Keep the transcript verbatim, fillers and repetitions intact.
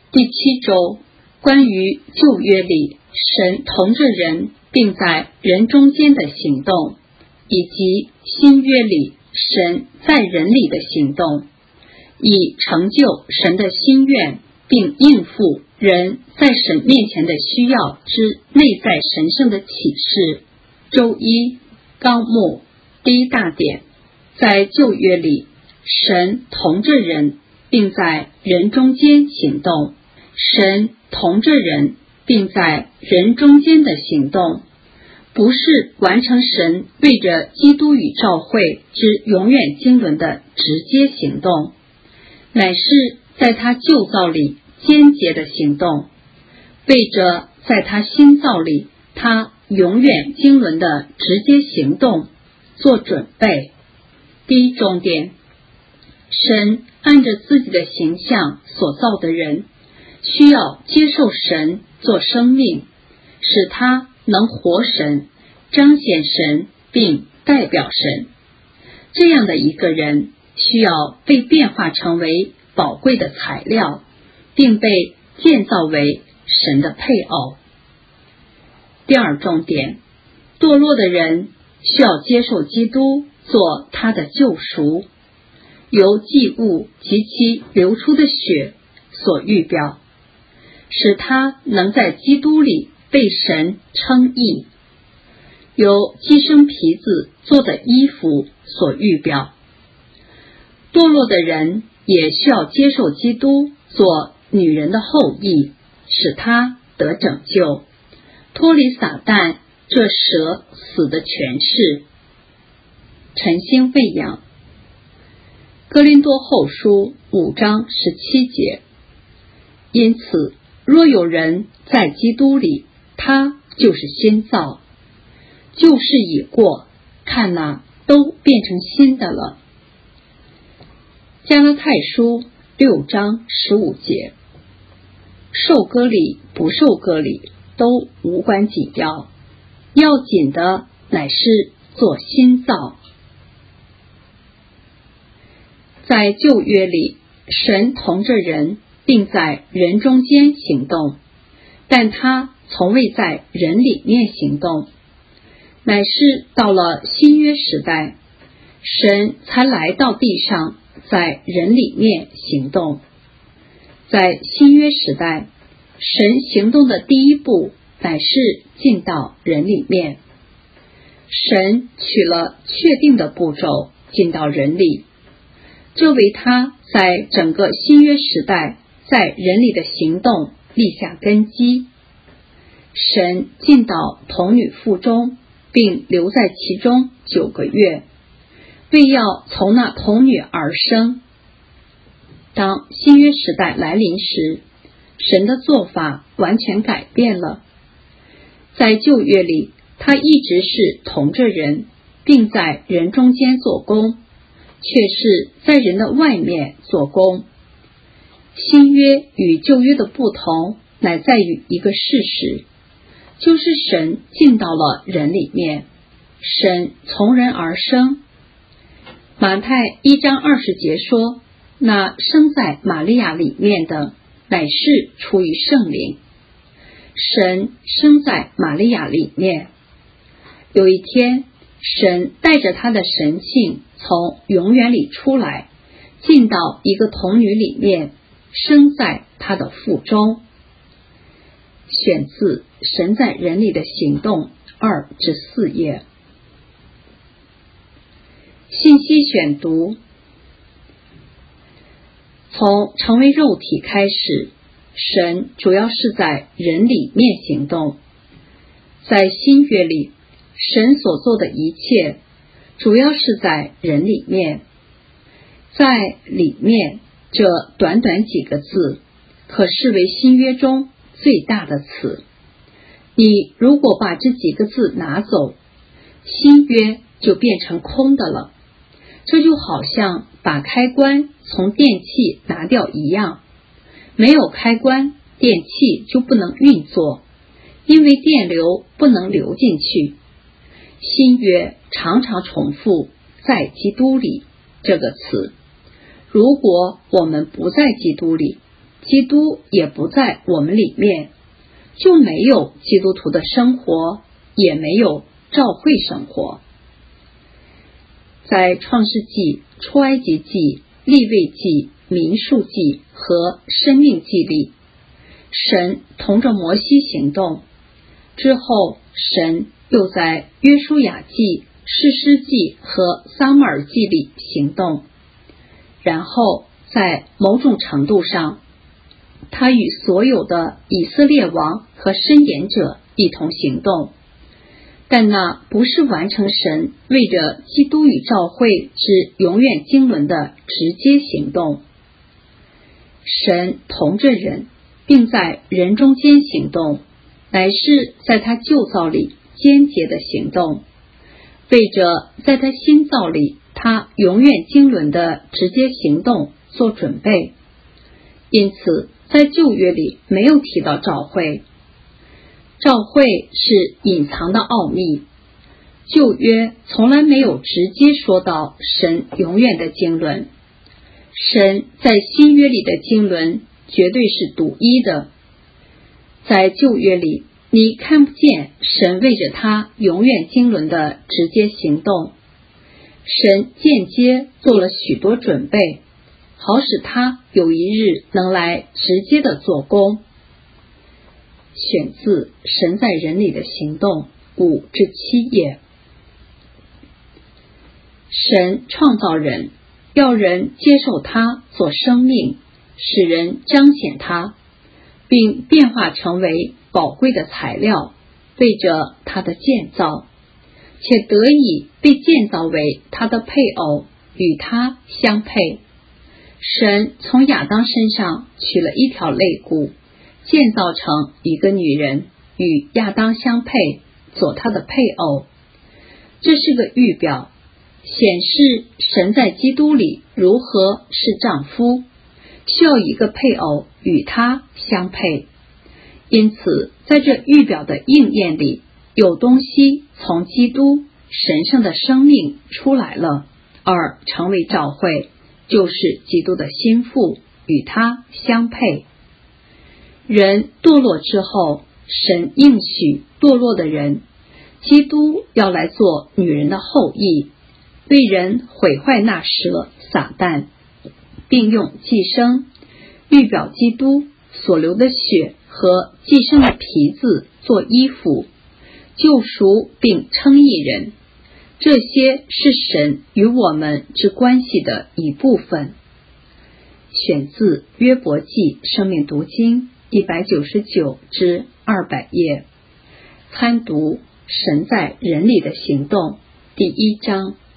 第七周，关于旧约里神同着人并在人中间的行动，以及新约里神在人里的行动，以成就神的心愿，并应付人在神面前的需要之内在神圣的启示。周一纲目第一大点，在旧约里神同着人并在人中间行动。神同着人并在人中间的行动，不是完成神为着基督与召会之永远经纶的直接行动，乃是在他旧造里间接的行动，为着在他新造里他永远经纶的直接行动做准备。第一重点，神按着自己的形象所造的人，需要接受神做生命，使他能活神，彰显神并代表神。这样的一个人需要被变化成为宝贵的材料，并被建造为神的配偶。第二重点，堕落的人需要接受基督做他的救赎，由祭物及其流出的血所预表，使他能在基督里被神称义，由寄生皮子做的衣服所预表。堕落的人也需要接受基督做女人的后裔，使他得拯救，脱离撒旦这蛇死的权势。晨星喂养，哥林多后书五章十七节。因此，若有人在基督里，他就是新造，旧事已过，看哪，都变成新的了。加拉太书六章十五节，受割礼不受割礼都无关紧要，要紧的乃是做新造。在旧约里，神同着人并在人中间行动，但他从未在人里面行动，乃是到了新约时代，神才来到地上，在人里面行动。在新约时代，神行动的第一步乃是进到人里面，神取了确定的步骤进到人里，这为他在整个新约时代在人里的行动立下根基。神进到童女腹中，并留在其中九个月，为要从那童女而生。当新约时代来临时，神的做法完全改变了。在旧约里，他一直是同着人，并在人中间做工，却是在人的外面做工。新约与旧约的不同，乃在于一个事实，就是神进到了人里面，神从人而生。马太一章二十节说，那生在玛利亚里面的，乃是出于圣灵。神生在玛利亚里面。有一天，神带着他的神性从永远里出来，进到一个童女里面，生在他的腹中。选自《神在人里的行动》二至四页。信息选读，从成为肉体开始，神主要是在人里面行动。在新约里，神所做的一切主要是在人里面。在里面这短短几个字，可视为新约中最大的词。你如果把这几个字拿走，新约就变成空的了。这就好像把开关从电器拿掉一样，没有开关，电器就不能运作，因为电流不能流进去。新约常常重复在基督里这个词。如果我们不在基督里， 基督也不在我们里面，就没有基督徒的生活，也没有教会生活。在创世纪、出埃及记、利未记、民数记和申命记里，神同着摩西行动，之后神又在约书亚记、士师记和撒母耳记里行动，然后在某种程度上，他与所有的以色列王和申言者一同行动，但那不是完成神为着基督与教会之永远经纶的直接行动。神同着人，并在人中间行动，乃是在他旧造里间接的行动，为着在他新造里他永远经纶的直接行动做准备。因此在旧约里没有提到召会，召会是隐藏的奥秘，旧约从来没有直接说到神永远的经纶。神在新约里的经纶绝对是独一的，在旧约里你看不见神为着他永远经纶的直接行动，神间接做了许多准备，好使他有一日能来直接的做工。选自神在人里的行动五至七页。神创造人，要人接受他做生命，使人彰显他，并变化成为宝贵的材料，为着他的建造，且得以被建造为他的配偶，与他相配。神从亚当身上取了一条肋骨，建造成一个女人，与亚当相配，做他的配偶。这是个预表，显示神在基督里如何是丈夫，需要一个配偶与他相配。因此在这预表的应验里，有东西从基督神圣的生命出来了，而成为召会，就是基督的心腹，与他相配。人堕落之后，神应许堕落的人，基督要来做女人的后裔，为人毁坏那蛇撒旦，并用寄生预表基督所流的血和寄生的皮子做衣服，救赎并称义人。这些是神与我们之关系的一部分。选自约伯记生命读经一百九十九至二百页，参读神在人里的行动第一章。